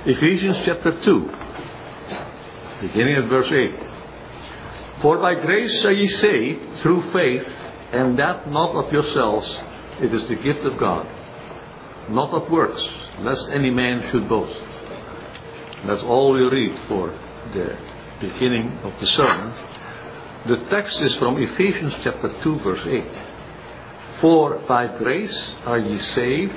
Ephesians chapter 2, beginning at verse 8. For by grace are ye saved through faith, and that not of yourselves, it is the gift of God, not of works, lest any man should boast. That's all we read for the beginning of the sermon. The text is from Ephesians chapter 2, verse 8. For by grace are ye saved.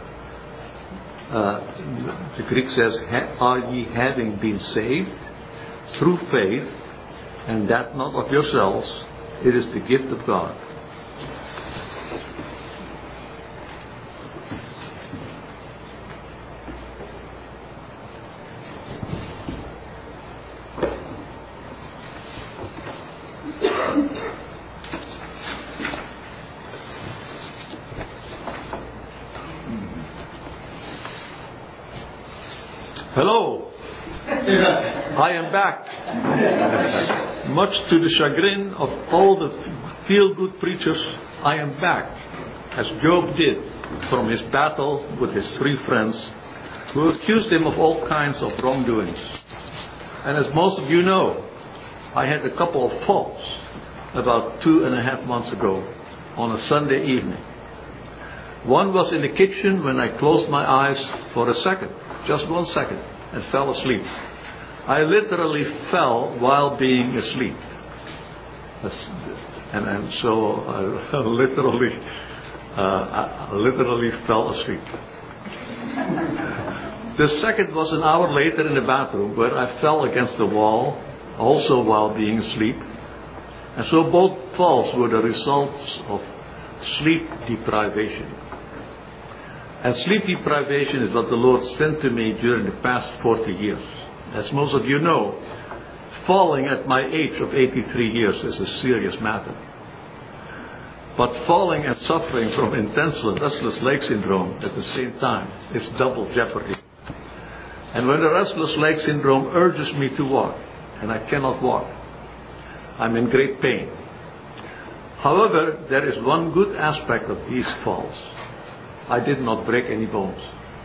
The Greek says, are ye having been saved through faith, and that not of yourselves, it is the gift of God. Hello, I am back. Much to the chagrin of all the feel-good preachers, I am back, as Job did, from his battle with his 3 friends, who accused him of all kinds of wrongdoings. And as most of you know, I had a couple of falls about 2.5 months ago on a Sunday evening. One was in the kitchen when I closed my eyes for a second. Just 1 second, and fell asleep. I literally fell while being asleep. And so I literally fell asleep. The second was an hour later in the bathroom, where I fell against the wall, also while being asleep. And so both falls were the results of sleep deprivation. And sleep deprivation is what the Lord sent to me during the past 40 years. As most of you know, falling at my age of 83 years is a serious matter. But falling and suffering from intense restless leg syndrome at the same time is double jeopardy. And when the restless leg syndrome urges me to walk, and I cannot walk, I'm in great pain. However, there is one good aspect of these falls. I did not break any bones.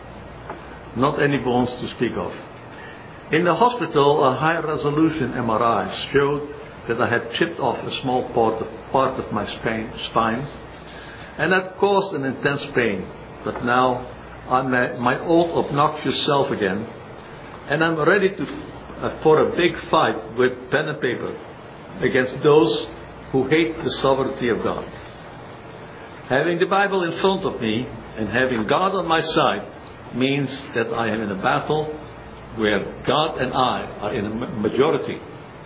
Not any bones to speak of. In the hospital, a high-resolution MRI showed that I had chipped off a small part of my spine, and that caused an intense pain. But now I'm my old obnoxious self again, and I'm ready for a big fight with pen and paper against those who hate the sovereignty of God. Having the Bible in front of me and having God on my side means that I am in a battle where God and I are in a majority,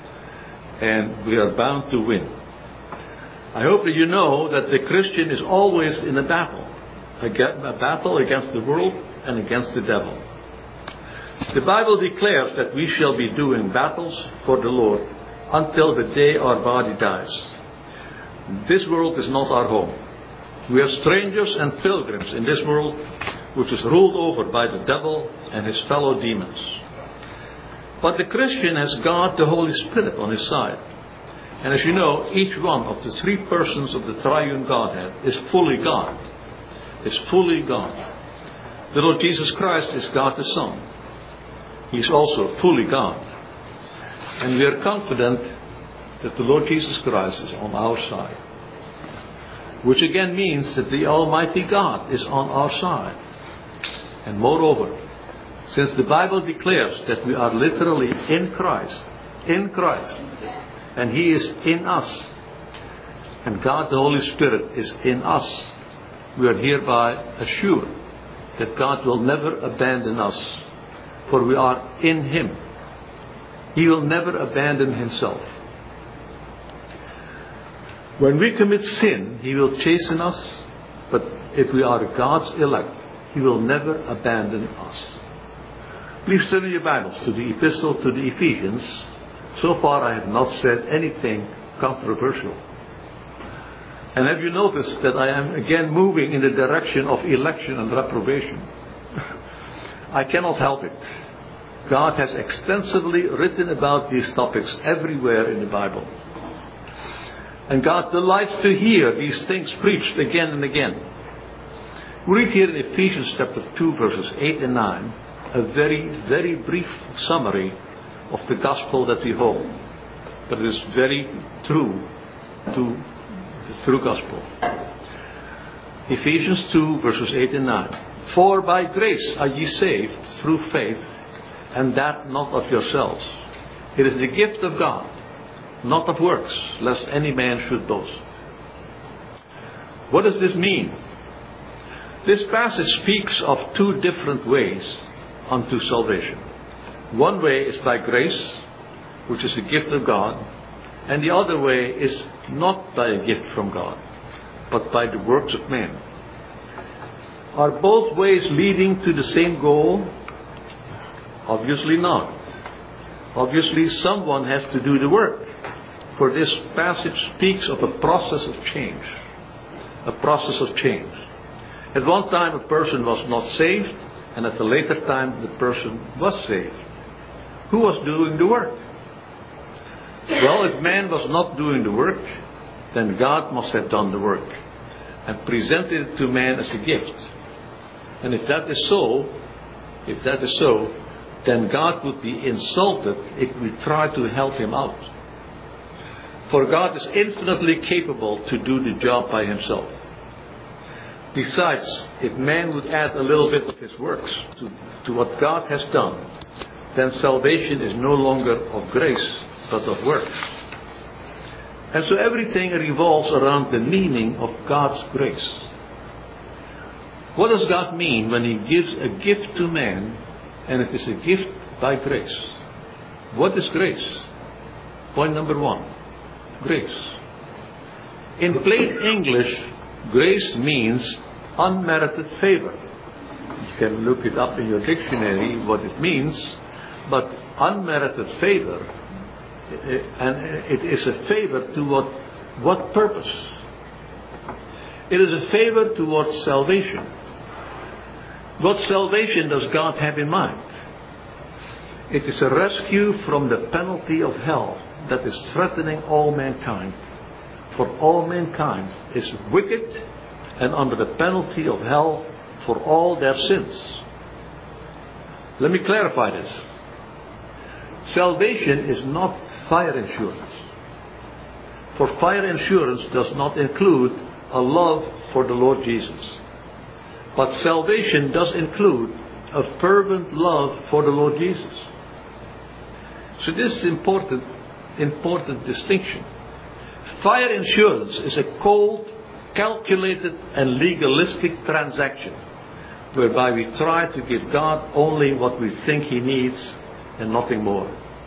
and we are bound to win. I hope that you know that the Christian is always in a battle against the world and against the devil. The Bible declares that we shall be doing battles for the Lord until the day our body dies. This world is not our home. We are strangers and pilgrims in this world, which is ruled over by the devil and his fellow demons. But the Christian has God, the Holy Spirit, on his side. And as you know, each one of the 3 persons of the triune Godhead is fully God. Is fully God. The Lord Jesus Christ is God the Son. He is also fully God. And we are confident that the Lord Jesus Christ is on our side. Which again means that the Almighty God is on our side. And moreover, since the Bible declares that we are literally in Christ, and He is in us, and God the Holy Spirit is in us, we are hereby assured that God will never abandon us, for we are in Him. He will never abandon Himself. When we commit sin, He will chasten us, but if we are God's elect, He will never abandon us. Please turn your Bibles to the Epistle to the Ephesians. So far I have not said anything controversial. And have you noticed that I am again moving in the direction of election and reprobation? I cannot help it. God has extensively written about these topics everywhere in the Bible. And God delights to hear these things preached again and again. We read here in Ephesians chapter 2 verses 8 and 9. a very, very brief summary of the gospel that we hold. But it is very true to the true gospel. Ephesians 2 verses 8 and 9. For by grace are ye saved through faith, and that not of yourselves. It is the gift of God, not of works, lest any man should boast. What does this mean? This passage speaks of two different ways unto salvation. One way is by grace, which is a gift of God, and the other way is not by a gift from God, but by the works of men. Are both ways leading to the same goal? Obviously not. Obviously someone has to do the work, for this passage speaks of a process of change. A process of change. At one time a person was not saved, and at a later time the person was saved. Who was doing the work? Well, if man was not doing the work, then God must have done the work and presented it to man as a gift. And if that is so, then God would be insulted if we try to help him out. For God is infinitely capable to do the job by himself. Besides, if man would add a little bit of his works to what God has done, then salvation is no longer of grace, but of works. And so everything revolves around the meaning of God's grace. What does God mean when he gives a gift to man, and it is a gift by grace? What is grace? Point number one, grace. In plain English, grace means unmerited favor. You can look it up in your dictionary what it means, but unmerited favor, and it is a favor to what purpose? It is a favor towards salvation. What salvation does God have in mind? It is a rescue from the penalty of hell that is threatening all mankind. For all mankind is wicked and under the penalty of hell for all their sins. Let me clarify this. Salvation is not fire insurance. For fire insurance does not include a love for the Lord Jesus. But salvation does include a fervent love for the Lord Jesus. So this is important distinction. Fire insurance is a cold, calculated and legalistic transaction whereby we try to give God only what we think he needs and nothing more.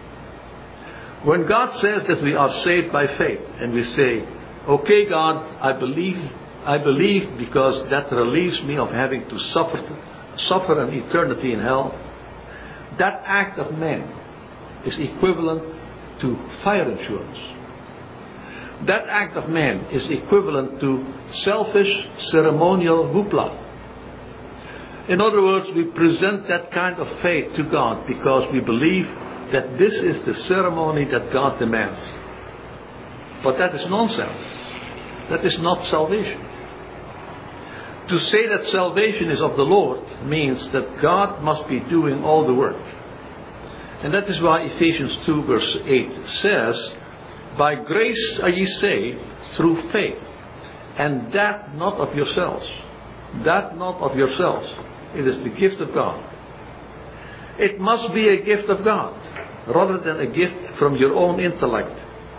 When God says that we are saved by faith and we say, okay God, I believe because that relieves me of having to suffer an eternity in hell, that act of man is equivalent to fire insurance. That act of man is equivalent to selfish ceremonial hoopla. In other words, we present that kind of faith to God because we believe that this is the ceremony that God demands. But that is nonsense. That is not salvation. To say that salvation is of the Lord means that God must be doing all the work. And that is why Ephesians 2 verse 8 says, by grace are ye saved through faith, and that not of yourselves. That not of yourselves. It is the gift of God. It must be a gift of God, rather than a gift from your own intellect.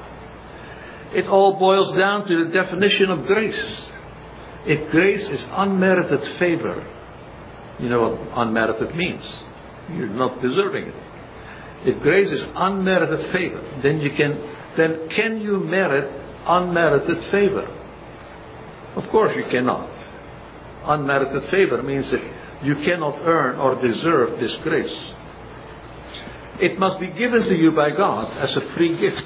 It all boils down to the definition of grace. If grace is unmerited favor, you know what unmerited means. You're not deserving it. If grace is unmerited favor, then can you merit unmerited favor? Of course you cannot. Unmerited favor means that you cannot earn or deserve this grace. It must be given to you by God as a free gift.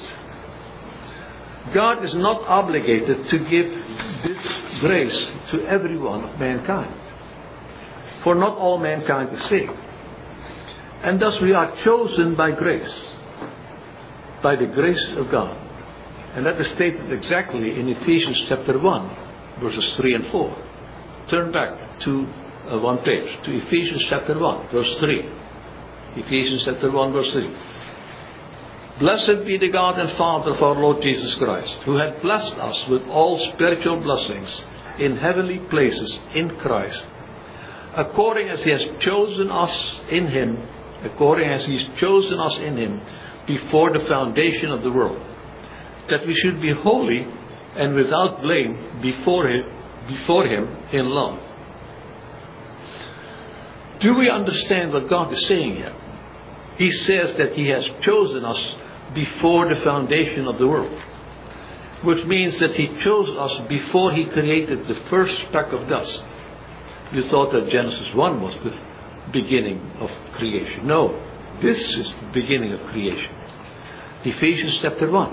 God is not obligated to give this grace to everyone of mankind. For not all mankind is saved. And thus we are chosen by grace. By the grace of God. And that is stated exactly in Ephesians chapter 1, verses 3 and 4. Turn back to one page, to Ephesians chapter 1, verse 3. Ephesians chapter 1 verse 3. Blessed be the God and Father of our Lord Jesus Christ, who hath blessed us with all spiritual blessings in heavenly places in Christ, according as He has chosen us in Him, before the foundation of the world, that we should be holy and without blame before Him in love. Do we understand what God is saying here? He says that He has chosen us before the foundation of the world, which means that He chose us before He created the first speck of dust. You thought that Genesis 1 was the beginning of creation. No, this is the beginning of creation. Ephesians chapter 1.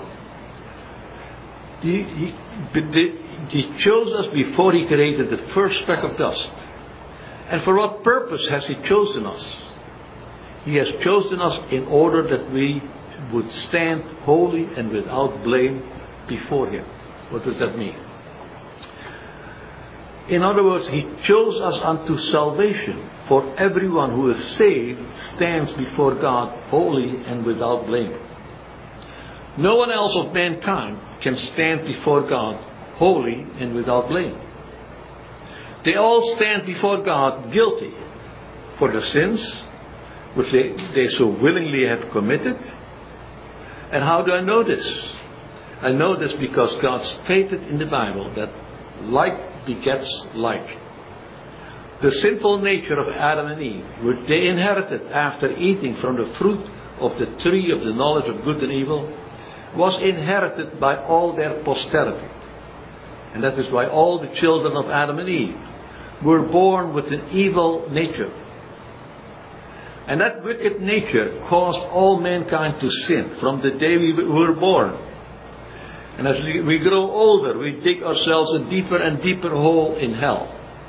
He chose us before He created the first speck of dust. And for what purpose has He chosen us? He has chosen us in order that we would stand holy and without blame before Him. What does that mean? In other words, He chose us unto salvation, for everyone who is saved stands before God holy and without blame. No one else of mankind can stand before God holy and without blame. They all stand before God guilty for the sins which they so willingly have committed. And how do I know this? I know this because God stated in the Bible that like begets like. The sinful nature of Adam and Eve, which they inherited after eating from the fruit of the tree of the knowledge of good and evil, was inherited by all their posterity. And that is why all the children of Adam and Eve were born with an evil nature. And that wicked nature caused all mankind to sin from the day we were born. And as we grow older, we dig ourselves a deeper and deeper hole in hell.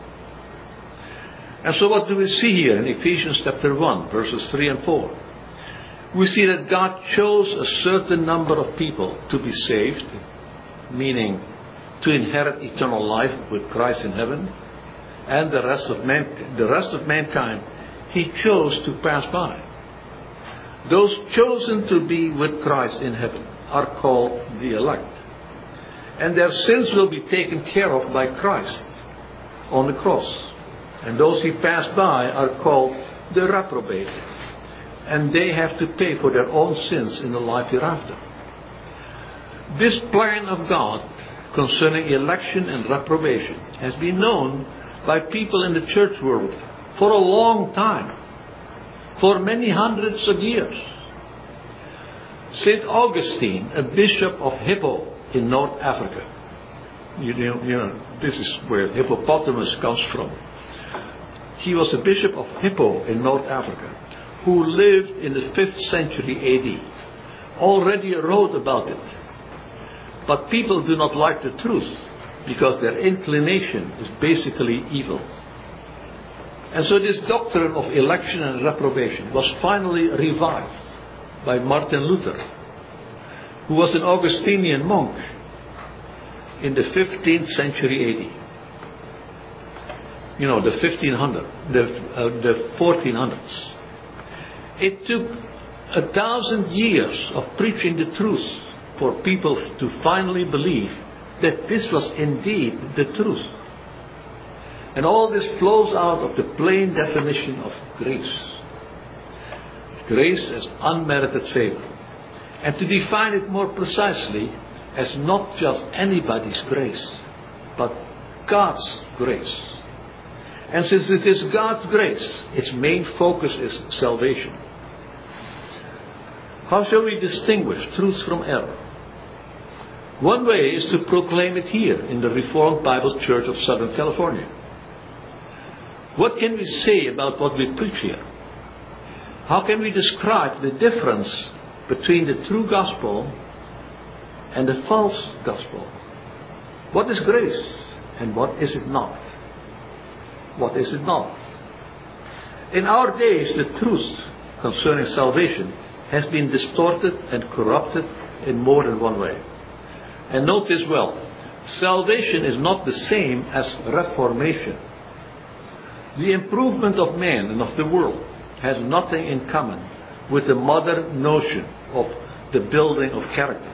And so what do we see here in Ephesians chapter 1, verses 3 and 4? We see that God chose a certain number of people to be saved, meaning to inherit eternal life with Christ in heaven, and the rest of mankind He chose to pass by. Those chosen to be with Christ in heaven are called the elect. And their sins will be taken care of by Christ on the cross. And those He passed by are called the reprobate. And they have to pay for their own sins in the life hereafter. This plan of God concerning election and reprobation has been known by people in the church world for a long time, for many hundreds of years. St. Augustine, a bishop of Hippo in North Africa, you know, this is where hippopotamus comes from. He was a bishop of Hippo in North Africa, who lived in the 5th century AD, already wrote about it. But people do not like the truth, because their inclination is basically evil. And so this doctrine of election and reprobation was finally revived by Martin Luther, who was an Augustinian monk in the 15th century AD. You know, the 1400s. It took 1,000 years of preaching the truth for people to finally believe that this was indeed the truth. And all this flows out of the plain definition of grace. Grace as unmerited favor. And to define it more precisely as not just anybody's grace, but God's grace. And since it is God's grace, its main focus is salvation. How shall we distinguish truth from error? One way is to proclaim it here in the Reformed Bible Church of Southern California. What can we say about what we preach here? How can we describe the difference between the true gospel and the false gospel? What is grace and what is it not? What is it not? In our days, the truth concerning salvation has been distorted and corrupted in more than one way. And note this well, salvation is not the same as reformation. The improvement of man and of the world has nothing in common with the modern notion of the building of character.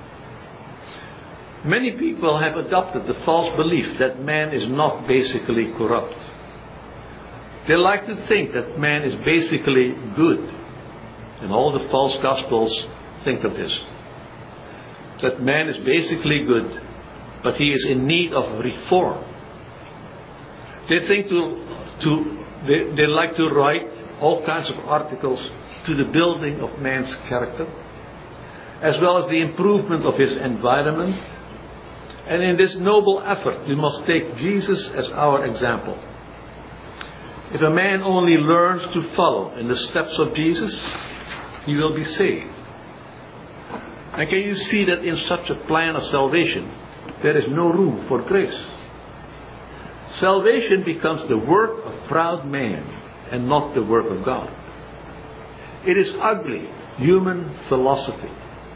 Many people have adopted the false belief that man is not basically corrupt. They like to think that man is basically good. And all the false gospels think of this. That man is basically good, but he is in need of reform. They think they like to write all kinds of articles to the building of man's character, as well as the improvement of his environment. And in this noble effort, we must take Jesus as our example. If a man only learns to follow in the steps of Jesus, he will be saved. And can you see that in such a plan of salvation, there is no room for grace? Salvation becomes the work of proud man and not the work of God. It is ugly human philosophy.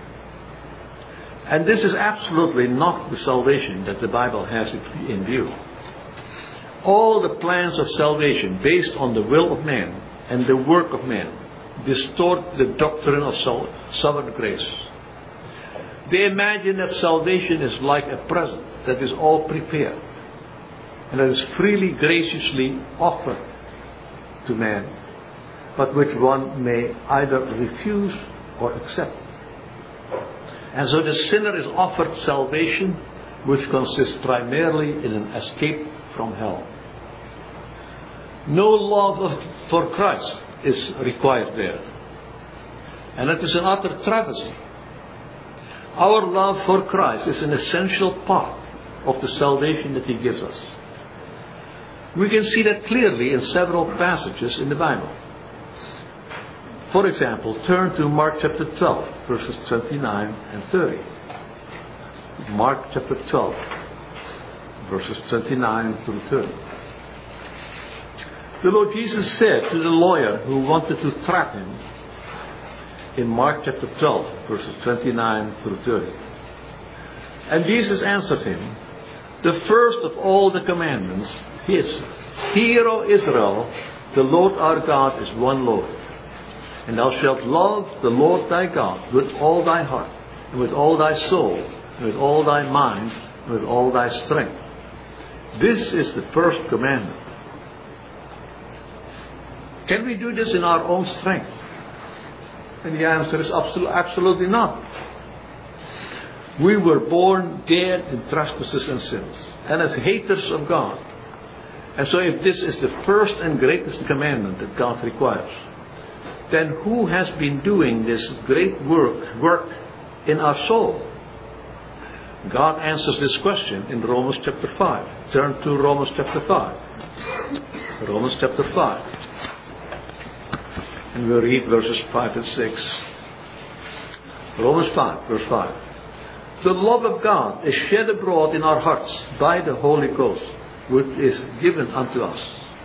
And this is absolutely not the salvation that the Bible has in view. All the plans of salvation based on the will of man and the work of man distort the doctrine of sovereign grace. They imagine that salvation is like a present that is all prepared and that is freely, graciously offered to man, but which one may either refuse or accept. And so the sinner is offered salvation, which consists primarily in an escape from hell. No love for Christ is required there. And it is an utter travesty. Our love for Christ is an essential part of the salvation that He gives us. We can see that clearly in several passages in the Bible. For example, turn to Mark chapter 12, verses 29 and 30. Mark chapter 12, verses 29 through 30. The Lord Jesus said to the lawyer who wanted to trap Him, in Mark chapter 12, verses 29 through 30. And Jesus answered him, the first of all the commandments is, Hear, O Israel, the Lord our God is one Lord. And thou shalt love the Lord thy God with all thy heart, and with all thy soul, and with all thy mind, and with all thy strength. This is the first commandment. Can we do this in our own strength? And the answer is absolutely not. We were born dead in trespasses and sins, and as haters of God. And so if this is the first and greatest commandment that God requires, then who has been doing this great work in our soul? God answers this question in Romans chapter 5. Turn to Romans chapter 5. Romans chapter 5. And we'll read verses 5 and 6. Romans 5, verse 5. The love of God is shed abroad in our hearts by the Holy Ghost, which is given unto us.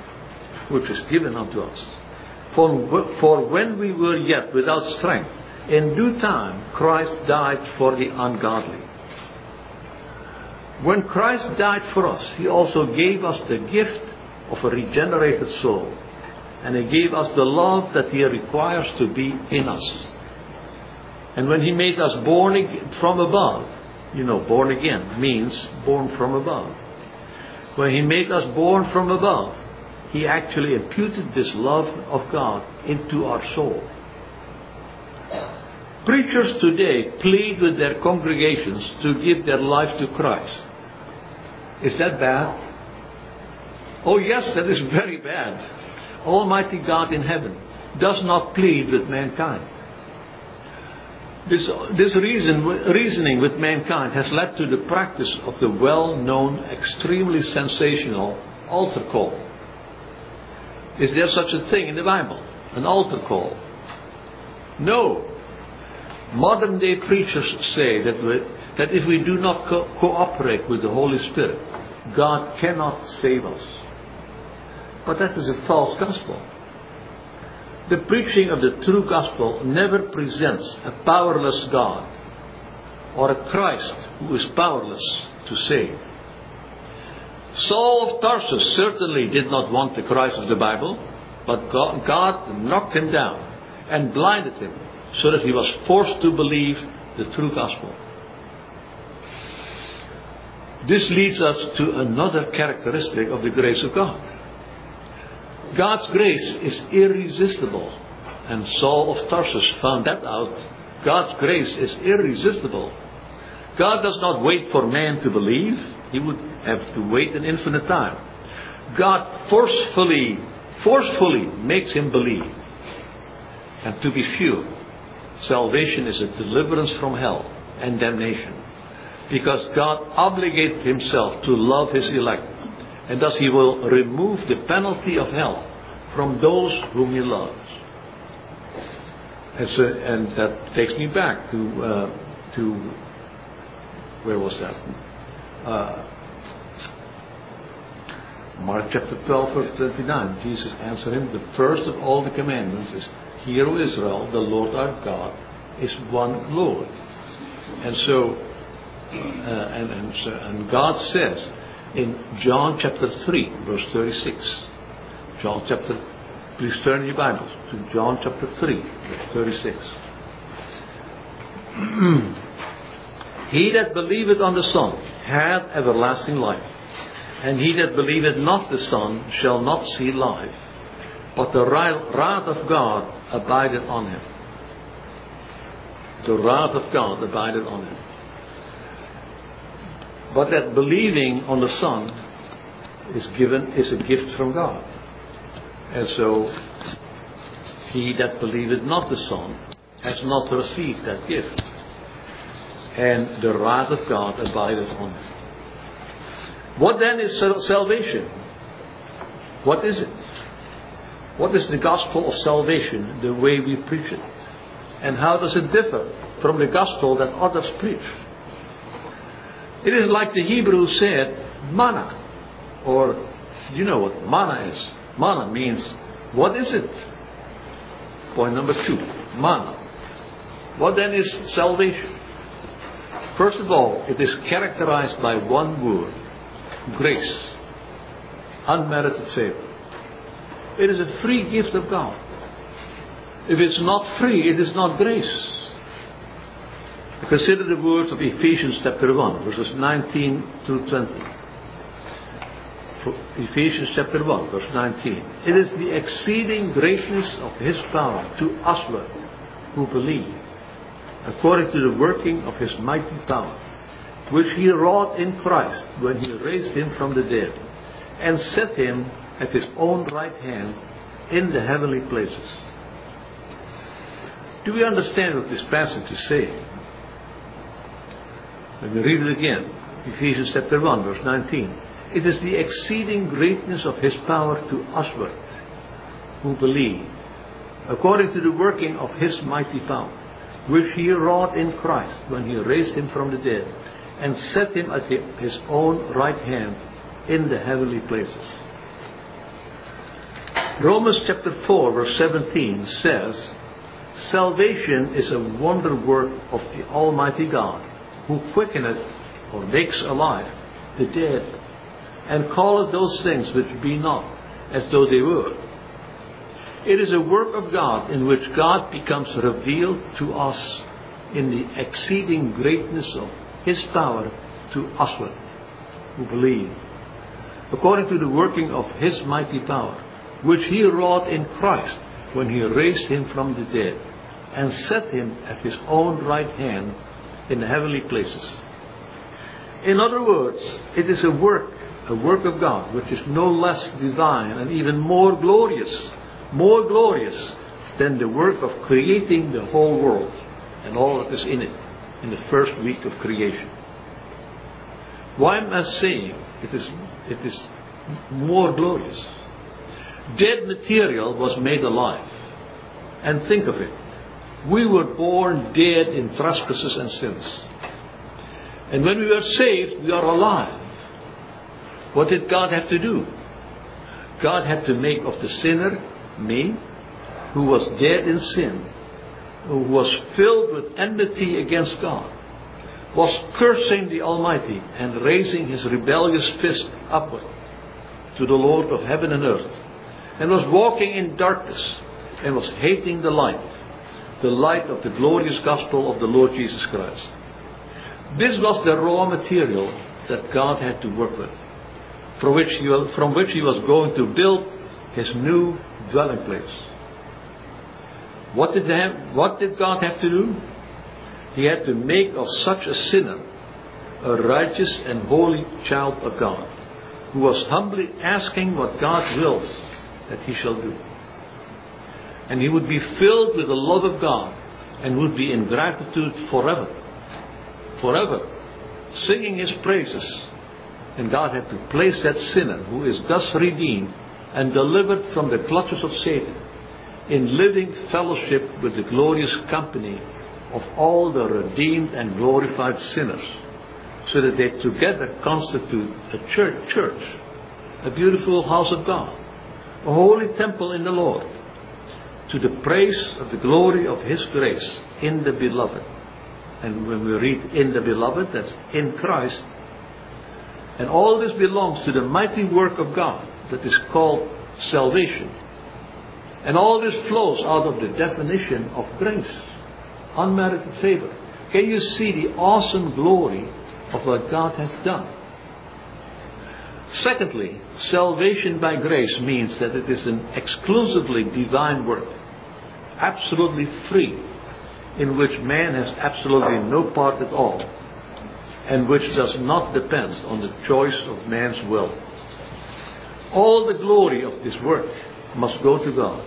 For when we were yet without strength, in due time Christ died for the ungodly. When Christ died for us, He also gave us the gift of a regenerated soul. And He gave us the love that He requires to be in us. And when He made us born from above, born again means born from above. When He made us born from above, He actually imputed this love of God into our soul. Preachers today plead with their congregations to give their life to Christ. Is that bad? Oh yes, that is very bad. Almighty God in heaven does not plead with mankind. This reasoning with mankind has led to the practice of the well-known, extremely sensational altar call. Is there such a thing in the Bible? An altar call? No. Modern day preachers say that if we do not cooperate with the Holy Spirit, God cannot save us. But that is a false gospel. The preaching of the true gospel never presents a powerless God or a Christ who is powerless to save. Saul of Tarsus certainly did not want the Christ of the Bible. But God knocked him down and blinded him so that he was forced to believe the true gospel. This leads us to another characteristic of the grace of God. God's grace is irresistible. And Saul of Tarsus found that out. God's grace is irresistible. God does not wait for man to believe. He would have to wait an infinite time. God forcefully makes him believe. And to be sure, salvation is a deliverance from hell and damnation. Because God obligated himself to love his elect. And thus he will remove the penalty of hell from those whom he loves. And that takes me back to where was that? Mark chapter 12, verse 29. Jesus answered him, the first of all the commandments is, Hear, O Israel, the Lord our God is one Lord. And so, and God says in John chapter 3, verse 36. Please turn your Bibles to John chapter 3, verse 36. He that believeth on the Son hath everlasting life, and he that believeth not the Son shall not see life, but the wrath of God abideth on him. The wrath of God abideth on him. But that believing on the Son is a gift from God. And so, he that believeth not the Son has not received that gift. And the wrath of God abideth on him. What then is salvation? What is it? What is the gospel of salvation, the way we preach it? And how does it differ from the gospel that others preach? It is like the Hebrew said, manna. Or, you know what manna is. Manna means, what is it? Point number 2, manna. What then is salvation? First of all, it is characterized by one word, grace. Unmerited favor. It is a free gift of God. If it's not free, it is not grace. Consider the words of Ephesians chapter 1, verses 19 through 20. Ephesians chapter 1, verse 19. It is the exceeding greatness of His power to usward who believe, according to the working of His mighty power, which He wrought in Christ when He raised Him from the dead, and set Him at His own right hand in the heavenly places. Do we understand what this passage is saying? Let me read it again. Ephesians chapter 1, verse 19. It is the exceeding greatness of His power to usward who believe, according to the working of His mighty power, which He wrought in Christ when He raised Him from the dead, and set Him at His own right hand in the heavenly places. Romans chapter 4, verse 17 says, Salvation is a wonder work of the Almighty God, who quickeneth or makes alive the dead, and calleth those things which be not as though they were. It is a work of God in which God becomes revealed to us in the exceeding greatness of His power to usward who believe, according to the working of His mighty power, which He wrought in Christ when He raised Him from the dead, and set Him at His own right hand in the heavenly places. In other words, it is a work of God, which is no less divine and even more glorious than the work of creating the whole world and all that is in it in the first week of creation. Why am I saying it is more glorious? Dead material was made alive. And think of it. We were born dead in trespasses and sins. And when we are saved, we are alive. What did God have to do? God had to make of the sinner, me, who was dead in sin, who was filled with enmity against God, was cursing the Almighty and raising his rebellious fist upward to the Lord of heaven and earth. and was walking in darkness, and was hating the light of the glorious gospel of the Lord Jesus Christ. This was the raw material that God had to work with, from which he was going to build his new dwelling place. What did God have to do? He had to make of such a sinner a righteous and holy child of God, who was humbly asking what God wills that he shall do. And he would be filled with the love of God and would be in gratitude forever, singing his praises. And God had to place that sinner, who is thus redeemed and delivered from the clutches of Satan, in living fellowship with the glorious company of all the redeemed and glorified sinners, so that they together constitute a church, a beautiful house of God, a holy temple in the Lord, to the praise of the glory of his grace in the beloved. And when we read in the beloved, that's in Christ. And all this belongs to the mighty work of God that is called salvation. And all this flows out of the definition of grace, unmerited favor. Can you see the awesome glory of what God has done? Secondly, salvation by grace means that it is an exclusively divine work, absolutely free, in which man has absolutely no part at all, and which does not depend on the choice of man's will. All the glory of this work must go to God.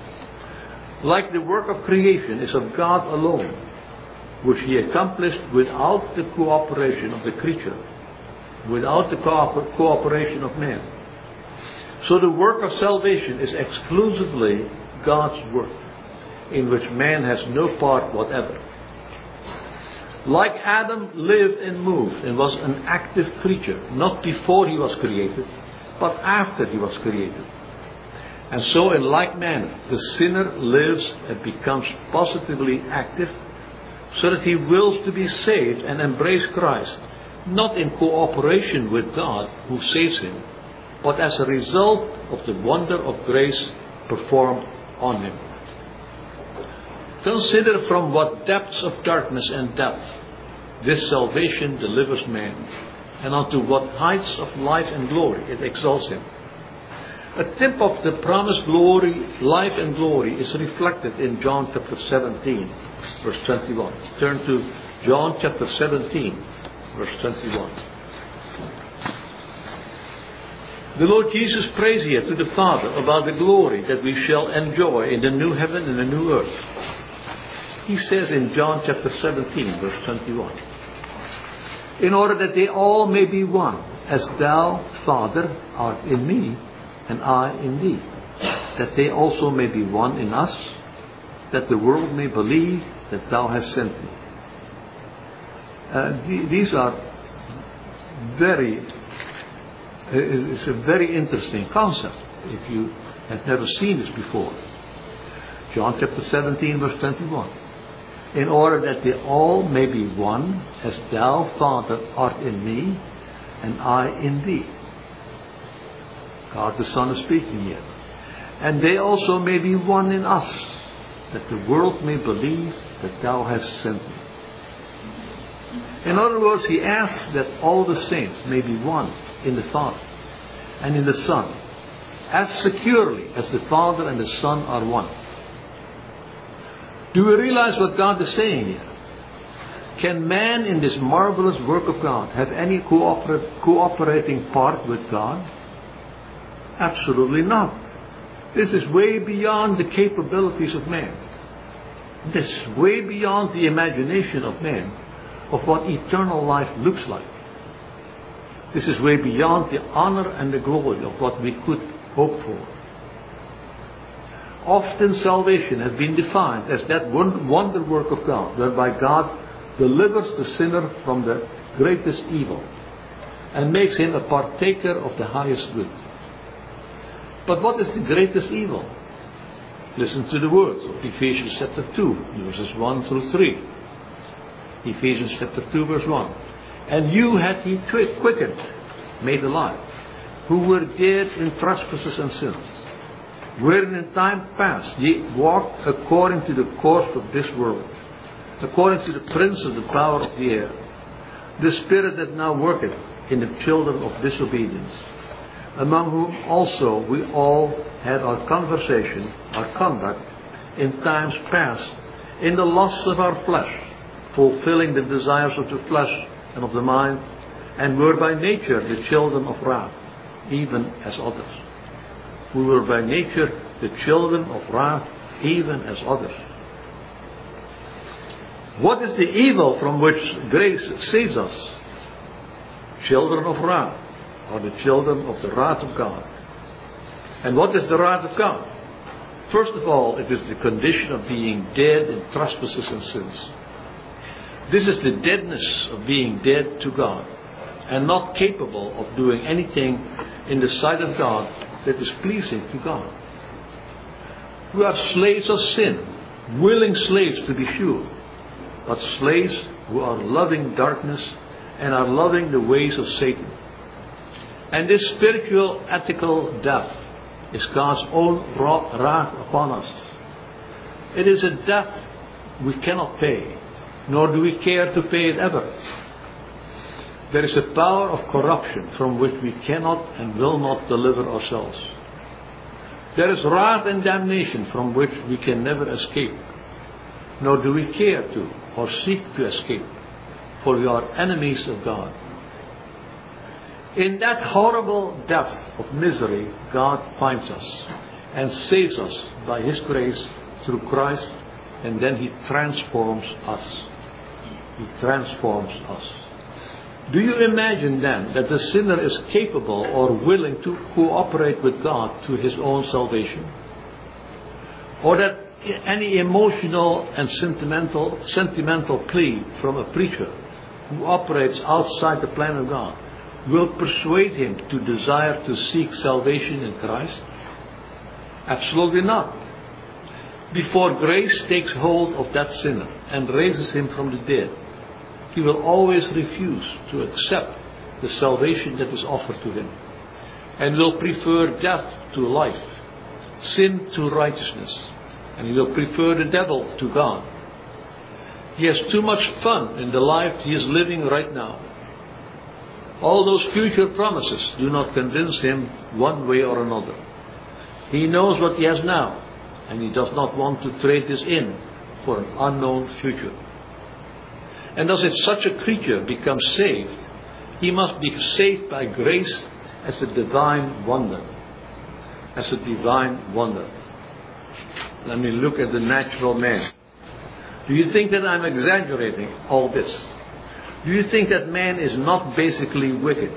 Like the work of creation is of God alone, which he accomplished without the cooperation of the creature, without the cooperation of man. So the work of salvation is exclusively God's work, in which man has no part whatever. Like Adam lived and moved and was an active creature, not before he was created, but after he was created. And so in like manner, the sinner lives and becomes positively active, so that he wills to be saved and embrace Christ, not in cooperation with God who saves him, but as a result of the wonder of grace performed on him. Consider from what depths of darkness and death this salvation delivers man, and unto what heights of life and glory it exalts him. A tip of the promised glory, life and glory is reflected in John chapter 17, verse 21. Turn to John chapter 17, verse 21. The Lord Jesus prays here to the Father about the glory that we shall enjoy in the new heaven and the new earth. He says in John chapter 17, verse 21, in order that they all may be one, as thou, Father, art in me, and I in thee, that they also may be one in us, that the world may believe that thou hast sent me. These are it's a very interesting concept if you have never seen this before. John chapter 17, verse 21. In order that they all may be one, as thou, Father, art in me, and I in thee. God the Son is speaking here. And they also may be one in us, that the world may believe that thou hast sent me. In other words, he asks that all the saints may be one in the Father and in the Son, as securely as the Father and the Son are one. Do we realize what God is saying here? Can man in this marvelous work of God have any cooperating part with God? Absolutely not. This is way beyond the capabilities of man. This is way beyond the imagination of man of what eternal life looks like. This is way beyond the honor and the glory of what we could hope for. Often salvation has been defined as that wonder work of God, whereby God delivers the sinner from the greatest evil and makes him a partaker of the highest good. But what is the greatest evil? Listen to the words of Ephesians chapter 2, verses 1 through 3. Ephesians chapter 2, verse 1. And you hath he quickened, made alive, who were dead in trespasses and sins, wherein in time past ye walked according to the course of this world, according to the prince of the power of the air, the spirit that now worketh in the children of disobedience, among whom also we all had our conversation, our conduct, in times past, in the lusts of our flesh, fulfilling the desires of the flesh and of the mind, and were by nature the children of wrath, even as others. We were by nature the children of wrath, even as others. What is the evil from which grace saves us? Children of wrath, or the children of the wrath of God. And what is the wrath of God? First of all, it is the condition of being dead in trespasses and sins. This is the deadness of being dead to God, and not capable of doing anything in the sight of God that is pleasing to God. We are slaves of sin, willing slaves to be sure, but slaves who are loving darkness and are loving the ways of Satan. And this spiritual ethical death is God's own wrath upon us. It is a debt we cannot pay, nor do we care to pay it ever. There is a power of corruption from which we cannot and will not deliver ourselves. There is wrath and damnation from which we can never escape, nor do we care to or seek to escape, for we are enemies of God. In that horrible depth of misery, God finds us and saves us by His grace through Christ, and then He transforms us. He transforms us. Do you imagine then that the sinner is capable or willing to cooperate with God to his own salvation? Or that any emotional and sentimental plea from a preacher who operates outside the plan of God will persuade him to desire to seek salvation in Christ? Absolutely not. Before grace takes hold of that sinner and raises him from the dead, he will always refuse to accept the salvation that is offered to him, and will prefer death to life, sin to righteousness, and he will prefer the devil to God. He has too much fun in the life he is living right now. All those future promises do not convince him one way or another. He knows what he has now, and he does not want to trade this in for an unknown future. And thus, if such a creature becomes saved, he must be saved by grace as a divine wonder. As a divine wonder. Let me look at the natural man. Do you think that I'm exaggerating all this? Do you think that man is not basically wicked?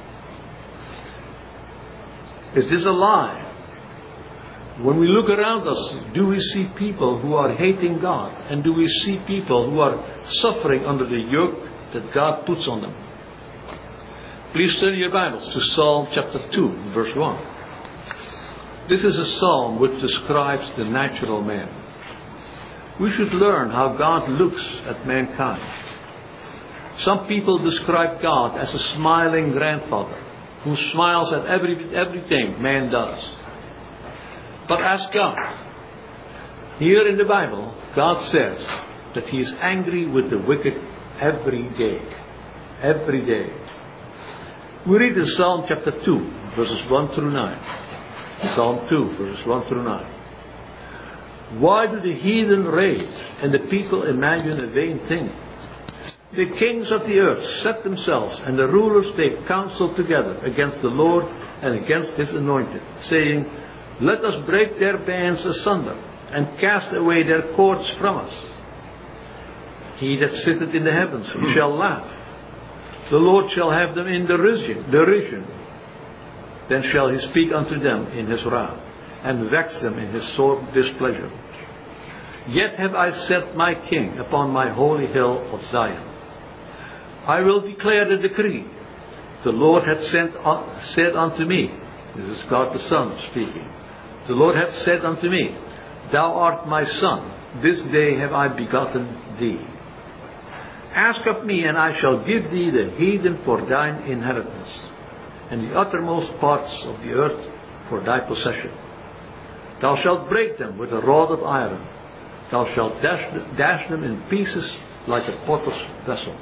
Is this a lie? When we look around us, do we see people who are hating God? And do we see people who are suffering under the yoke that God puts on them? Please turn your Bibles to Psalm chapter 2, verse 1. This is a psalm which describes the natural man. We should learn how God looks at mankind. Some people describe God as a smiling grandfather who smiles at everything man does. But ask God. Here in the Bible, God says that He is angry with the wicked every day. Every day. We read in Psalm chapter 2, verses 1 through 9. Psalm 2, verses 1 through 9. Why do the heathen rage and the people imagine a vain thing? The kings of the earth set themselves, and the rulers take counsel together against the Lord and against His anointed, saying, let us break their bands asunder, and cast away their cords from us. He that sitteth in the heavens shall laugh. The Lord shall have them in derision. Then shall He speak unto them in His wrath, and vex them in His sore displeasure. Yet have I set my King upon my holy hill of Zion. I will declare the decree. The Lord hath said unto me, this is God the Son speaking, the Lord hath said unto me, thou art my son, this day have I begotten thee. Ask of me, and I shall give thee the heathen for thine inheritance, and the uttermost parts of the earth for thy possession. Thou shalt break them with a rod of iron. Thou shalt dash them in pieces like a potter's vessel.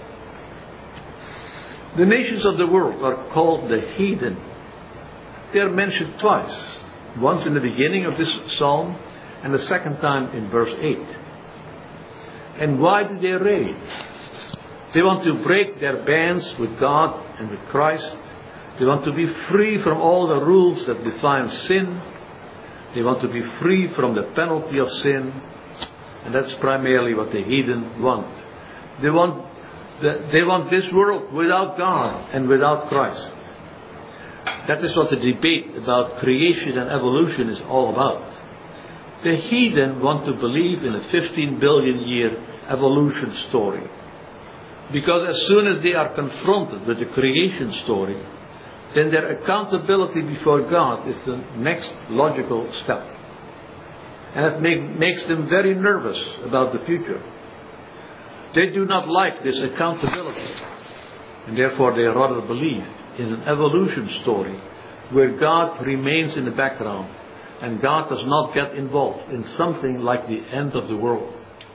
The nations of the world are called the heathen. They are mentioned twice. Once in the beginning of this psalm, and the second time in verse 8. And why do they rage? They want to break their bands with God and with Christ. They want to be free from all the rules that define sin. They want to be free from the penalty of sin. And that's primarily what the heathen want. They want this world without God and without Christ. That is what the debate about creation and evolution is all about. The heathen want to believe in a 15 billion year evolution story. Because as soon as they are confronted with the creation story, then their accountability before God is the next logical step. And it makes them very nervous about the future. They do not like this accountability. And therefore they rather believe in an evolution story where God remains in the background and God does not get involved in something like the end of the world.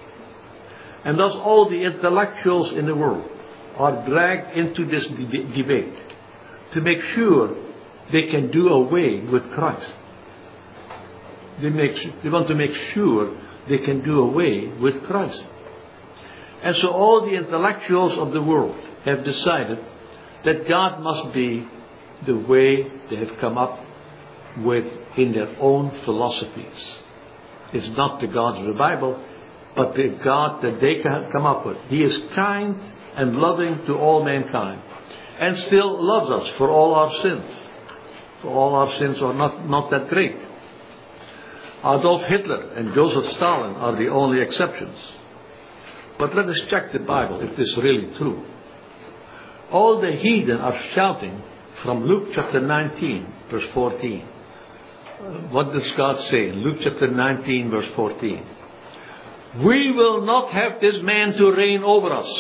And thus all the intellectuals in the world are dragged into this debate to make sure they can do away with Christ. They want to make sure they can do away with Christ. And so all the intellectuals of the world have decided that God must be the way they have come up with in their own philosophies. It's not the God of the Bible, but the God that they can come up with. He is kind and loving to all mankind, and still loves us for all our sins. For all our sins are not that great. Adolf Hitler and Joseph Stalin are the only exceptions. But let us check the Bible if this is really true. All the heathen are shouting from Luke chapter 19, verse 14. What does God say in Luke chapter 19, verse 14? We will not have this man to reign over us.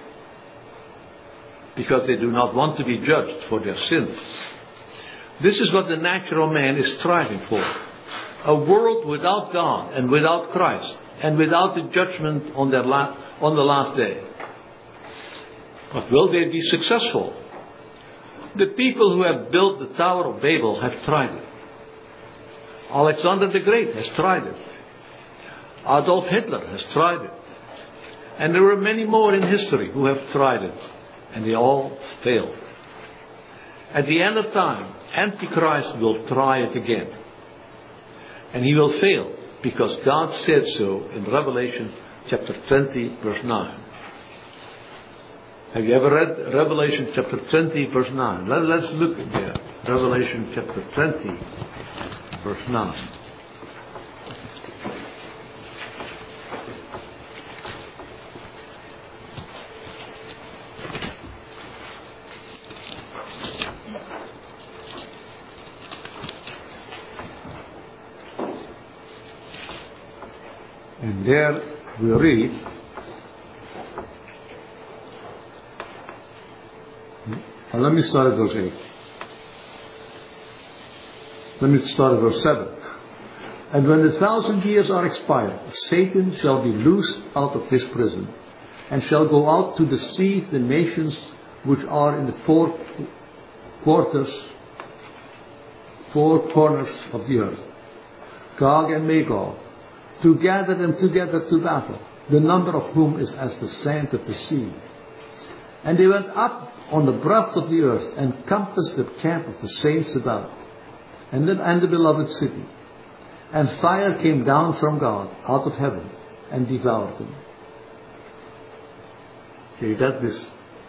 Because they do not want to be judged for their sins. This is what the natural man is striving for. A world without God and without Christ and without the judgment on the last day. But will they be successful? The people who have built the Tower of Babel have tried it. Alexander the Great has tried it. Adolf Hitler has tried it. And there were many more in history who have tried it. And they all failed. At the end of time, Antichrist will try it again. And he will fail because God said so in Revelation chapter 20, verse 9. Have you ever read Revelation chapter 20, verse 9? Let's look at there. Revelation chapter 20, verse 9. And there we read, let me start at verse 8. Let me start at verse 7. And when the 1,000 years are expired, Satan shall be loosed out of his prison, and shall go out to deceive the nations which are in the four corners of the earth, Gog and Magog, to gather them together to battle, the number of whom is as the sand of the sea. And they went up on the breadth of the earth, and compassed the camp of the saints about, and the beloved city. And fire came down from God out of heaven, and devoured them. See, that is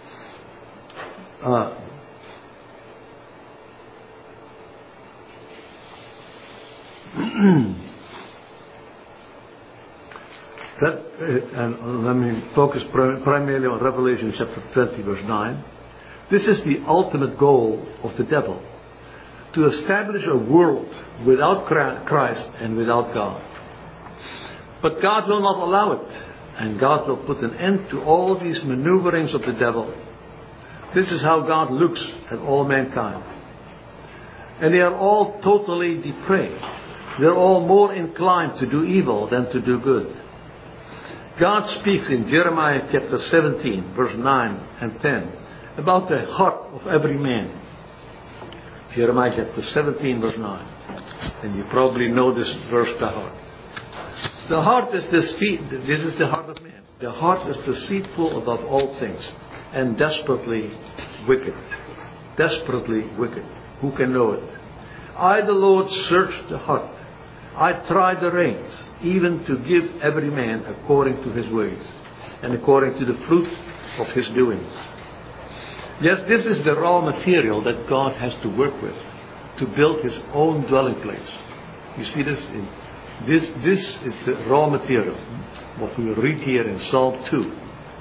and let me focus primarily on Revelation chapter 20, verse 9. This is the ultimate goal of the devil, to establish a world without Christ and without God. But God will not allow it, and God will put an end to all these maneuverings of the devil. This is how God looks at all mankind. And they are all totally depraved. They're all more inclined to do evil than to do good. God speaks in Jeremiah chapter 17, verse 9 and 10, about the heart of every man. Jeremiah chapter 17, verse 9. And you probably know this verse by heart. The heart is this is the heart of man. The heart is deceitful above all things and desperately wicked. Desperately wicked. Who can know it? I, the Lord, search the heart. I try the reins, even to give every man according to his ways and according to the fruit of his doings. Yes, this is the raw material that God has to work with to build his own dwelling place. You see this? This is the raw material, what we read here in Psalm 2.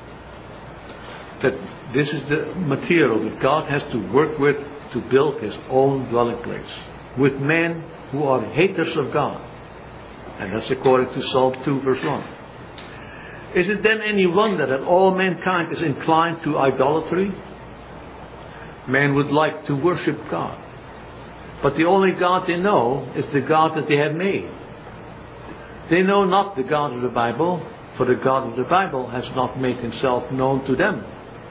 That this is the material that God has to work with to build his own dwelling place. With men who are haters of God. And that's according to Psalm 2 verse 1. Is it then any wonder that all mankind is inclined to idolatry? Men would like to worship God. But the only God they know is the God that they have made. They know not the God of the Bible, for the God of the Bible has not made himself known to them.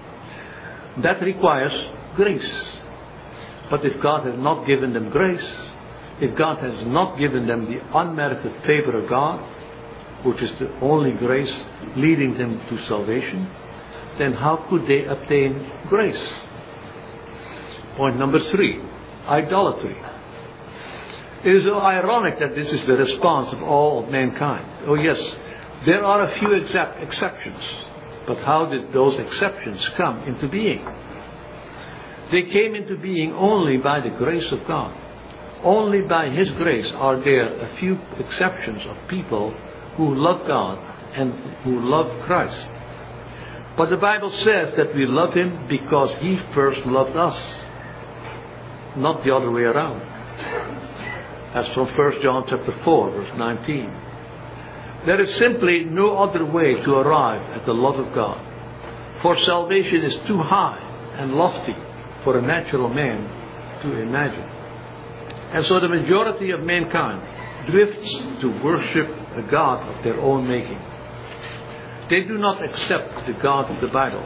That requires grace. But if God has not given them grace, if God has not given them the unmerited favor of God, which is the only grace leading them to salvation, then how could they obtain grace? Point number 3, idolatry. It is so ironic that this is the response of all of mankind. Oh yes, there are a few exceptions. But how did those exceptions come into being? They came into being only by the grace of God. Only by his grace are there a few exceptions of people who love God and who love Christ. But the Bible says that we love him because he first loved us. Not the other way around. As from 1 John chapter 4, verse 19. There is simply no other way to arrive at the love of God. For salvation is too high and lofty for a natural man to imagine. And so the majority of mankind drifts to worship a God of their own making. They do not accept the God of the Bible.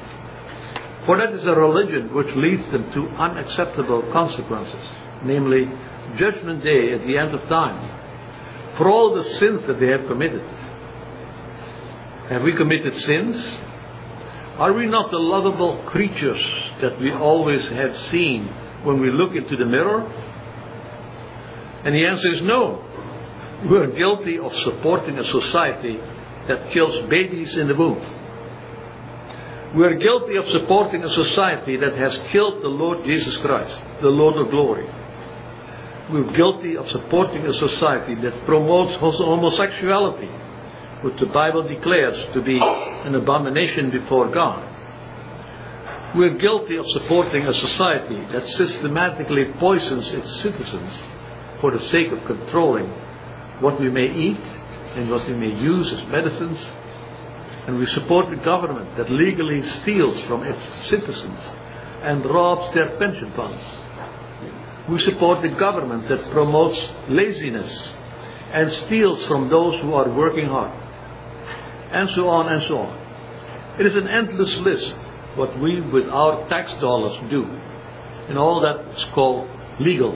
For that is a religion which leads them to unacceptable consequences, namely Judgment Day at the end of time, for all the sins that they have committed. Have we committed sins? Are we not the lovable creatures that we always have seen when we look into the mirror? And the answer is no. We are guilty of supporting a society that kills babies in the womb. We are guilty of supporting a society that has killed the Lord Jesus Christ, the Lord of glory. We are guilty of supporting a society that promotes homosexuality, which the Bible declares to be an abomination before God. We are guilty of supporting a society that systematically poisons its citizens for the sake of controlling what we may eat and what we may use as medicines. And we support the government that legally steals from its citizens and robs their pension funds. We support the government that promotes laziness and steals from those who are working hard. And so on and so on. It is an endless list what we with our tax dollars do. And all that is called legal.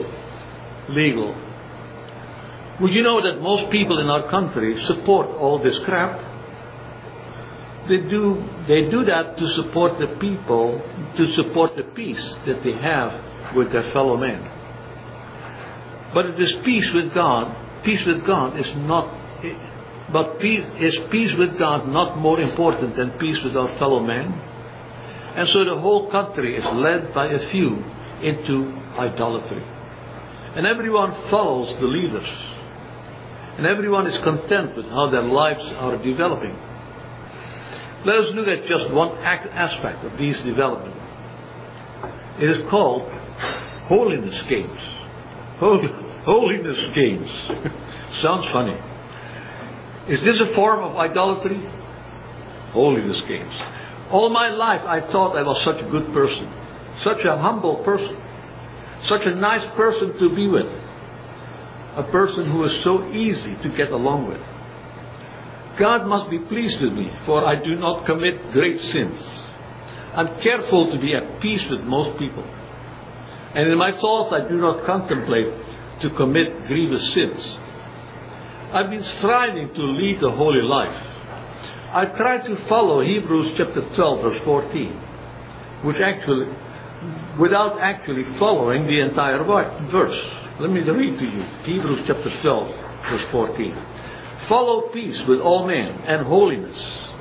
Would you know that most people in our country support all this crap? They do that to support the people, to support the peace that they have with their fellow men. But it is peace with God. Peace with God is not. But is peace with God not more important than peace with our fellow men? And so the whole country is led by a few into idolatry. And everyone follows the leaders. And everyone is content with how their lives are developing. Let us look at just one aspect of these developments. It is called holiness games. Holiness games. Sounds funny. Is this a form of idolatry? Holiness games. All my life I thought I was such a good person. Such a humble person. Such a nice person to be with. a person who is so easy to get along with. God must be pleased with me, for I do not commit great sins. I'm careful to be at peace with most people. And in my thoughts I do not contemplate to commit grievous sins. I've been striving to lead a holy life. I try to follow Hebrews chapter 12 verse 14, without actually following the entire verse. Let me read to you Hebrews chapter 12 verse 14. Follow peace with all men and holiness,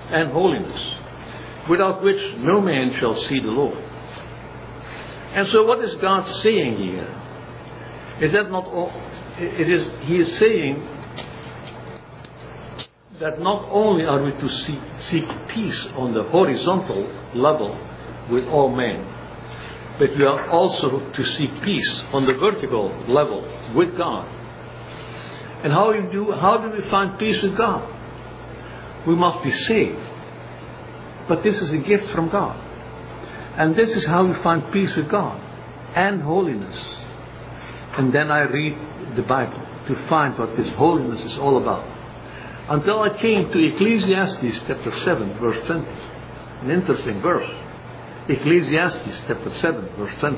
without which no man shall see the Lord. And so what is God saying here? Is that not all? He is saying that not only are we to seek peace on the horizontal level with all men, but we are also to seek peace on the vertical level with God. And how do we find peace with God? We must be saved. But this is a gift from God. And this is how we find peace with God and holiness. And then I read the Bible to find what this holiness is all about. Until I came to Ecclesiastes chapter 7 verse 20. An interesting verse. Ecclesiastes chapter 7 verse 20.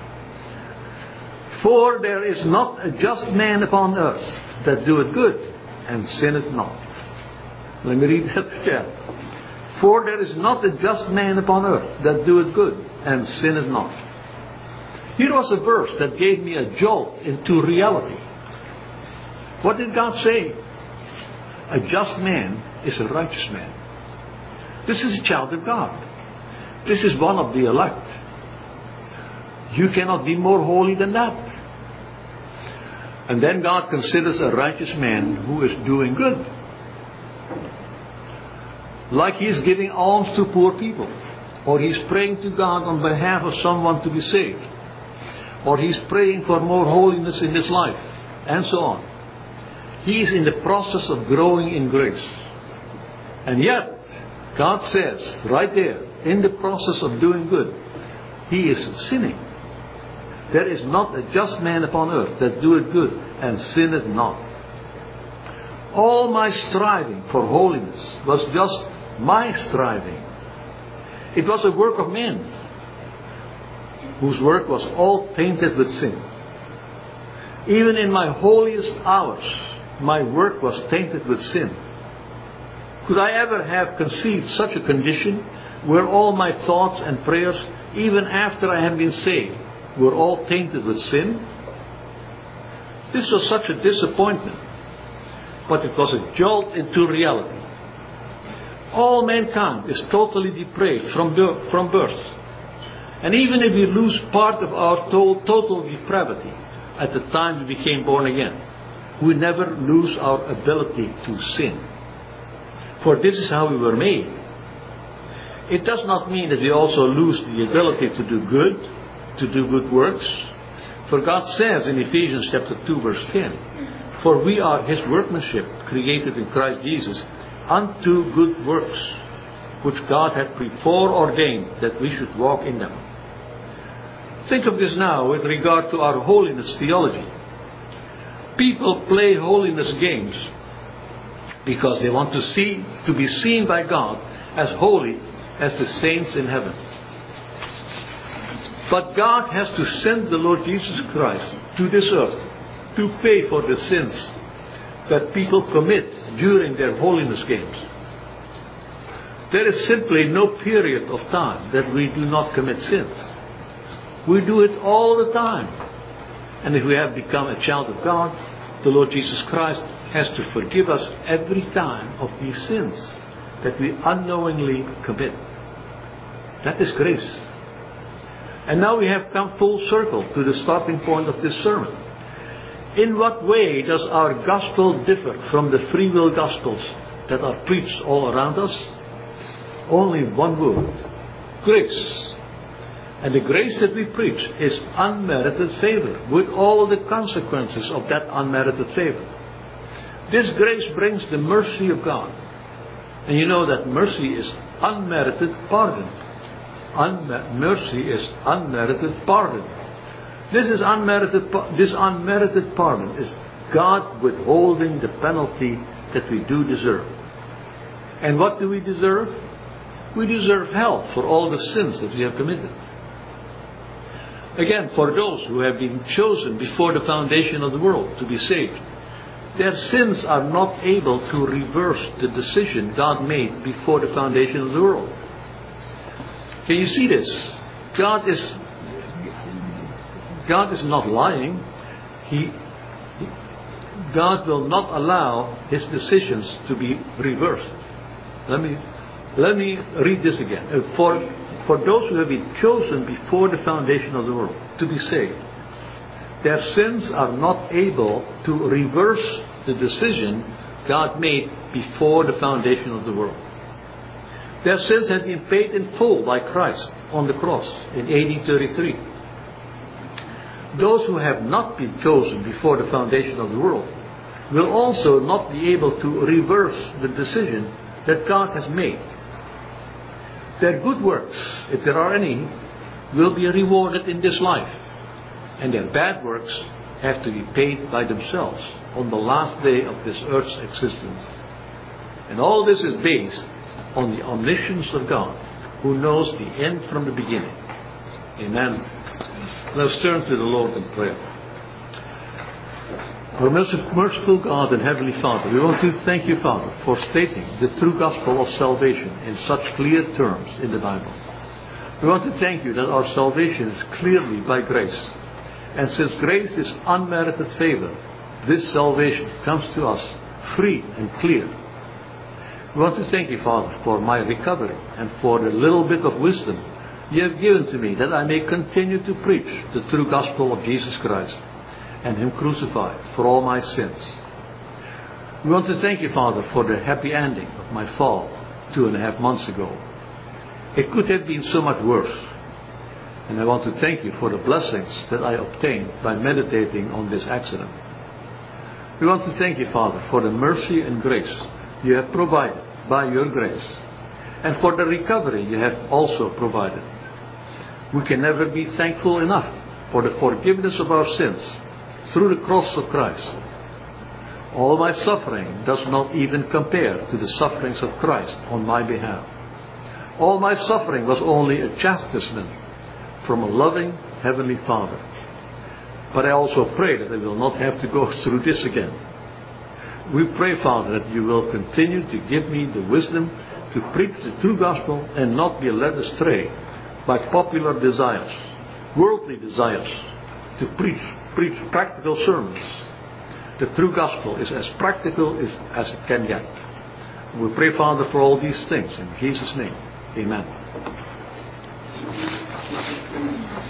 For there is not a just man upon earth that doeth good and sinneth not. Let me read that again. For there is not a just man upon earth that doeth good and sinneth not. Here was a verse that gave me a jolt into reality. What did God say? A just man is a righteous man. This is a child of God. This is one of the elect. You cannot be more holy than that. And then God considers a righteous man who is doing good. Like he is giving alms to poor people. Or he is praying to God on behalf of someone to be saved. Or he is praying for more holiness in his life. And so on. He is in the process of growing in grace. And yet, God says, right there, in the process of doing good, he is sinning. There is not a just man upon earth that doeth good and sinneth not. All my striving for holiness was just my striving. It was a work of men, whose work was all tainted with sin. Even in my holiest hours, my work was tainted with sin. Could I ever have conceived such a condition where all my thoughts and prayers, even after I had been saved, were all tainted with sin? This was such a disappointment, but it was a jolt into reality. All mankind is totally depraved from birth. And even if we lose part of our total depravity at the time we became born again, we never lose our ability to sin. For this is how we were made. It does not mean that we also lose the ability to do good works. For God says in Ephesians chapter 2 verse 10, for we are His workmanship, created in Christ Jesus, unto good works, which God had before ordained that we should walk in them. Think of this now with regard to our holiness theology. People play holiness games because they want to be seen by God as holy as the saints in heaven. But God has to send the Lord Jesus Christ to this earth to pay for the sins that people commit during their holiness games. There is simply no period of time that we do not commit sins. We do it all the time. And if we have become a child of God, the Lord Jesus Christ has to forgive us every time of these sins that we unknowingly commit. That is grace. And now we have come full circle to the starting point of this sermon. In what way does our gospel differ from the free will gospels that are preached all around us? Only one word: grace. And the grace that we preach is unmerited favor, with all the consequences of that unmerited favor. This grace brings the mercy of God. And you know that mercy is unmerited pardon. Mercy is unmerited pardon. This unmerited pardon is God withholding the penalty that we do deserve. And what do we deserve? We deserve hell for all the sins that we have committed. Again, for those who have been chosen before the foundation of the world to be saved, their sins are not able to reverse the decision God made before the foundation of the world. Can you see this? God is not lying. God will not allow His decisions to be reversed. Let me read this again. For those who have been chosen before the foundation of the world to be saved, their sins are not able to reverse the decision God made before the foundation of the world. Their sins have been paid in full by Christ on the cross in AD 33. Those who have not been chosen before the foundation of the world will also not be able to reverse the decision that God has made. Their good works, if there are any, will be rewarded in this life, and their bad works have to be paid by themselves on the last day of this earth's existence. And all this is based on the omniscience of God, who knows the end from the beginning. Amen. Let's turn to the Lord in prayer. Our merciful God and Heavenly Father, we want to thank you, Father, for stating the true gospel of salvation in such clear terms in the Bible. We want to thank you that our salvation is clearly by grace. And since grace is unmerited favor, this salvation comes to us free and clear. We want to thank you, Father, for my recovery and for the little bit of wisdom you have given to me, that I may continue to preach the true gospel of Jesus Christ and Him crucified for all my sins. We want to thank you, Father, for the happy ending of my fall 2.5 months ago. It could have been so much worse. And I want to thank you for the blessings that I obtained by meditating on this accident. We want to thank you, Father, for the mercy and grace you have provided by your grace, and for the recovery you have also provided. We can never be thankful enough for the forgiveness of our sins through the cross of Christ. All my suffering does not even compare to the sufferings of Christ on my behalf. All my suffering was only a chastisement from a loving Heavenly Father. But I also pray that I will not have to go through this again. We pray, Father, that you will continue to give me the wisdom to preach the true gospel and not be led astray by popular desires, worldly desires, to preach practical sermons. The true gospel is as practical as it can get. We pray, Father, for all these things in Jesus' name. Amen.